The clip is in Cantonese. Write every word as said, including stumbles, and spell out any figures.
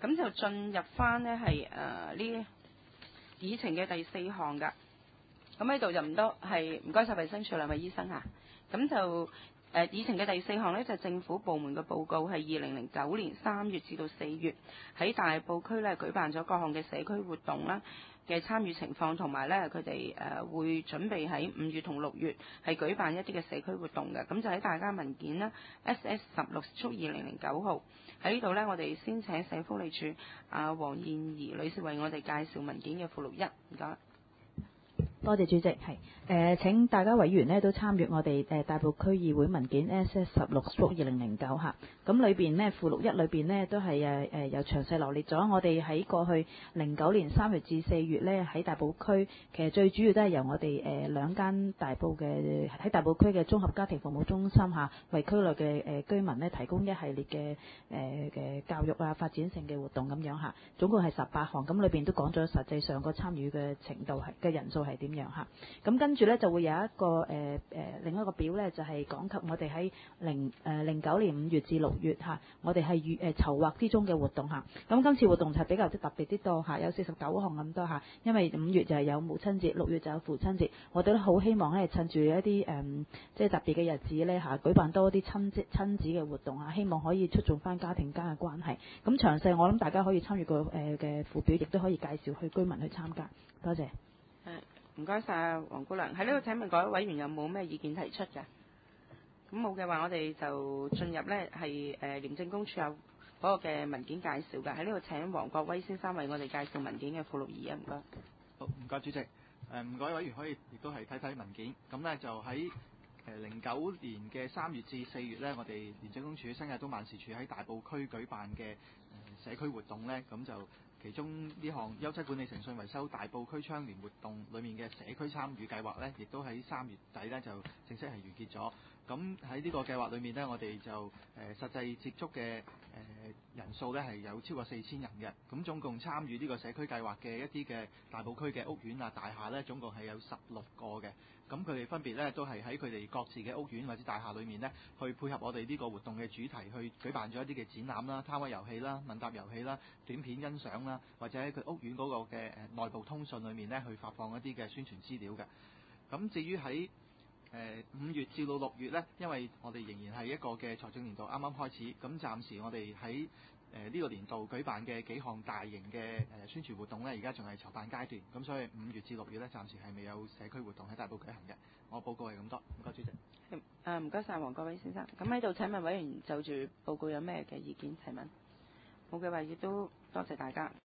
咁就進入翻呢係誒呢議程嘅第四項㗎。咁喺度就唔多係唔該晒衛生署兩位醫生嚇。咁就誒、呃、議程嘅第四項呢，就係、政府部門嘅報告，係二零零九年三月至到四月喺大埔區呢舉辦咗各項嘅社區活動啦嘅參與情況，同埋呢佢哋誒會準備喺五月同六月係舉辦一啲嘅社區活動嘅。咁就喺大家文件啦 S S 十六速二零零九號喺呢度呢，我哋先請社福利署阿黃燕儀女士為我哋介紹文件嘅附錄一，唔該。 多謝主席，係誒、呃、請大家委員呢都參與我哋誒大埔區議會文件 S S 十六速二零零九嚇，咁裏邊呢附錄一裏邊呢都係誒誒有詳細羅列咗我哋喺過去零九年三月至四月呢喺大埔區，其實最主要都係由我哋誒、呃、兩間大埔嘅喺大埔區嘅綜合家庭服務中心嚇，為區內嘅誒居民呢提供一系列嘅誒嘅教育啊發展性嘅活動咁樣嚇，總共係十八項，咁裏邊都講咗實際上個參與嘅程度係嘅人數係點樣嚇，咁跟住咧就會有一個誒誒、呃、另一個表咧，就係、是、講及我哋喺零誒零九年五月至六月嚇，我哋係預誒籌劃之中嘅活動嚇。咁今次活動就係比較即特別啲多嚇，有四十九項咁多嚇。因為五月就係有母親節，六月就有父親節，我哋都好希望咧趁住一啲誒、嗯、即係特別嘅日子咧嚇，舉辦多啲親戚親子嘅活動嚇，希望可以促進翻家庭間嘅關係。咁詳細我諗大家可以參與個誒嘅附表，亦都可以介紹去居民去參加。多謝。 唔該晒黃姑娘。喺呢度請問各位委員有冇咩意見提出嘅？咁冇嘅話，我哋就進入呢係誒廉政公署有嗰個嘅文件介紹嘅。喺呢度請黃國威先生為我哋介紹文件嘅附錄二啊，唔該。 好，唔該主席。誒唔該委員可以亦都係睇睇文件。咁呢就喺誒零九年嘅三月至四月呢，我哋廉政公署新界東辦事處喺大埔區舉辦嘅誒社區活動呢，咁就其中呢項優質管理誠信維修大埔區倡廉活動裏面嘅社區參與計劃呢，亦都喺三月底呢就正式係完結咗。咁喺呢個計劃裏面呢，我哋就誒、呃、實際接觸嘅誒、呃、人數呢係有超過四千人嘅。咁總共參與呢個社區計劃嘅一啲嘅大埔區嘅屋苑啊大廈呢，總共係有十六個嘅。咁佢哋分別呢都係喺佢哋各自嘅屋苑或者大廈裏面呢，去配合我哋呢個活動嘅主題，去舉辦咗一啲嘅展覽啦、攤位遊戲啦、問答遊戲啦、短片欣賞啦，或者喺佢屋苑嗰個嘅誒內部通訊裏面呢，去發放一啲嘅宣傳資料嘅。咁至於喺誒五月至到六月呢，因為我哋仍然係一個嘅財政年度啱啱開始，咁暫時我哋喺誒呢個年度舉辦嘅幾項大型嘅誒宣傳活動呢，而家仲係籌辦階段，咁所以五月至六月呢，暫時係未有社區活動喺大埔舉行嘅。我報告係咁多，唔該主席。 誒唔該晒黃國威先生。咁喺度請問委員就住報告有咩嘅意見提問？冇嘅話亦都多謝大家。